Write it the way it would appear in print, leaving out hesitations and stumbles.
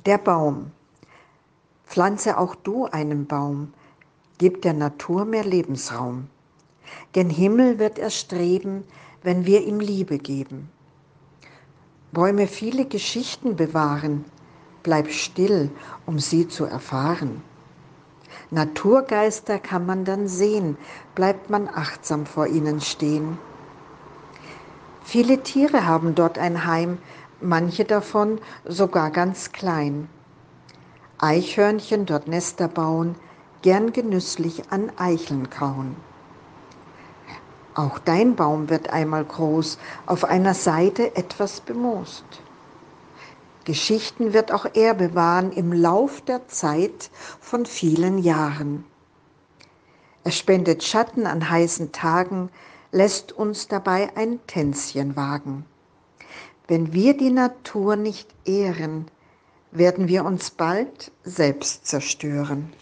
Der Baum. Pflanze auch du einen Baum, gib der Natur mehr Lebensraum. Gen Himmel wird er streben, wenn wir ihm Liebe geben. Bäume viele Geschichten bewahren, bleib still, um sie zu erfahren. Naturgeister kann man dann sehen, bleibt man achtsam vor ihnen stehen. Viele Tiere haben dort ein Heim, manche davon sogar ganz klein. Eichhörnchen dort Nester bauen, gern genüsslich an Eicheln kauen. Auch dein Baum wird einmal groß, auf einer Seite etwas bemoost. Geschichten wird auch er bewahren im Lauf der Zeit von vielen Jahren. Er spendet Schatten an heißen Tagen, lässt uns dabei ein Tänzchen wagen. Wenn wir die Natur nicht ehren, werden wir uns bald selbst zerstören.